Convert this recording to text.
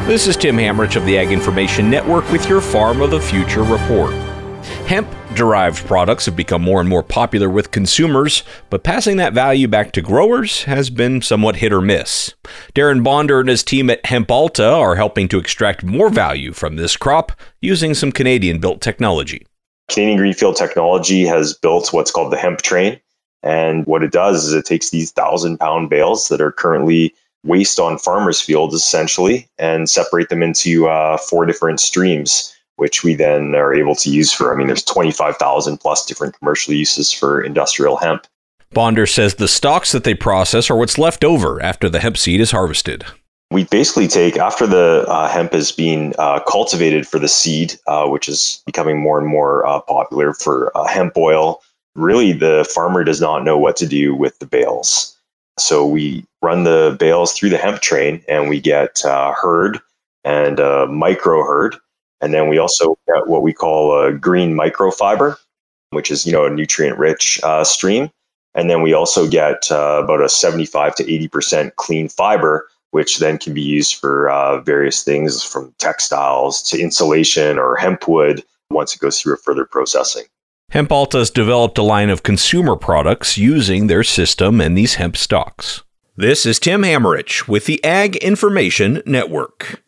This is Tim Hamrich of the Ag Information Network with your Farm of the Future report. Hemp-derived products have become more and more popular with consumers, but passing that value back to growers has been somewhat hit or miss. Darren Bonder and his team at HempAlta are helping to extract more value from this crop using some Canadian-built technology. Canadian Greenfield Technology has built what's called the hemp train. And what it does is it takes these 1,000-pound bales that are currently waste on farmers' fields, essentially, and separate them into 4 different streams, which we then are able to use for, there's 25,000 plus different commercial uses for industrial hemp. Bonder says the stalks that they process are what's left over after the hemp seed is harvested. We basically take, after the hemp is being cultivated for the seed, which is becoming more and more popular for hemp oil, really the farmer does not know what to do with the bales. So we run the bales through the hemp train and we get hurd and micro hurd. And then we also get what we call a green microfiber, which is, a nutrient-rich stream. And then we also get about a 75 to 80% clean fiber, which then can be used for various things from textiles to insulation or hemp wood once it goes through a further processing. HempAlta has developed a line of consumer products using their system and these hemp stalks. This is Tim Hamrich with the Ag Information Network.